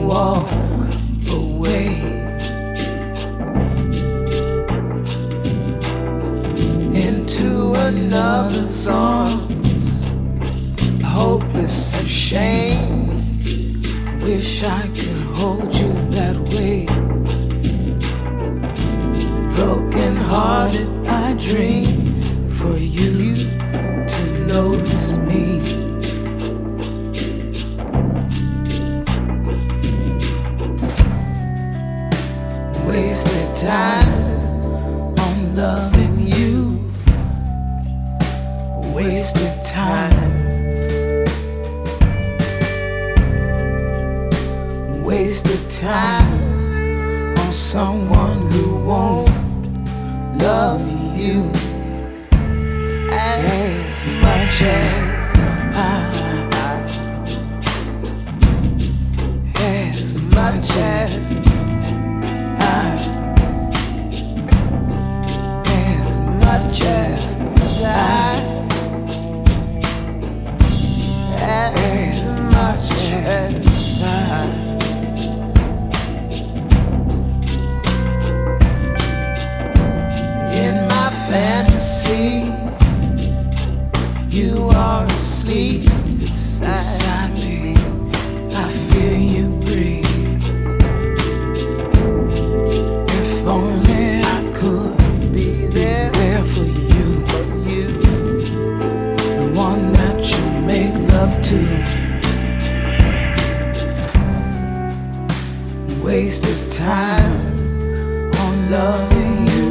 walk away. Into another's arms, hopeless and shame. Wish I could hold you that way. Broken hearted, I dream for you to notice me. Wasted time on loving you. Wasted time. Wasted time on someone who won't love you as much as as much as much as I, as much as I. In my fantasy, you are asleep beside me. I feel you breathe. If only I could be there for you, the one that you make love to. Wasted time on loving you.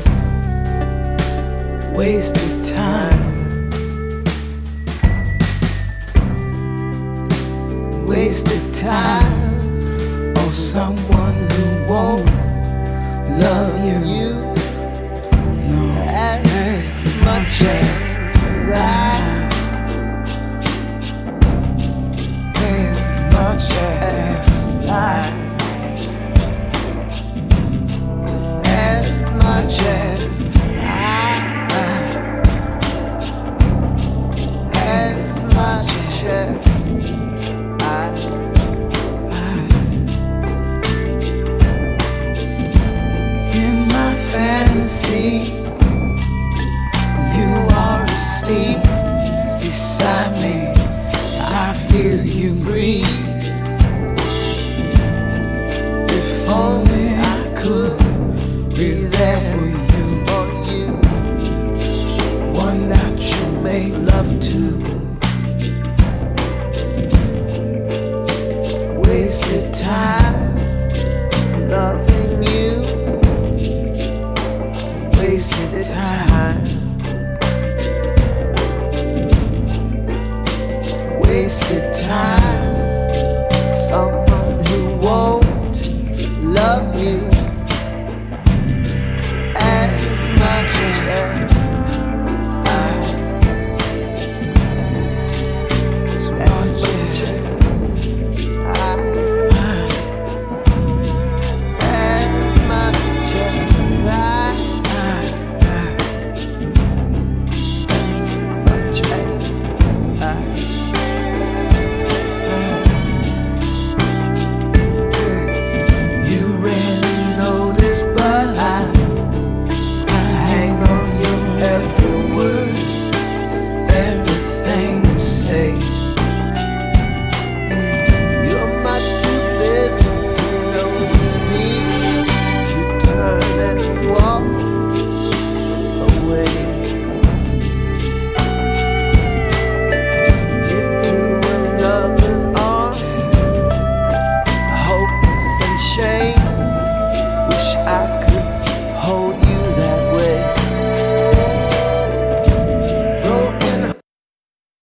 Wasted time. Wasted time on someone who won't love you. No, as much as I, as much as I, as much as I, as much as in my fantasy, you are asleep beside me. I feel you breathe. If only I could be there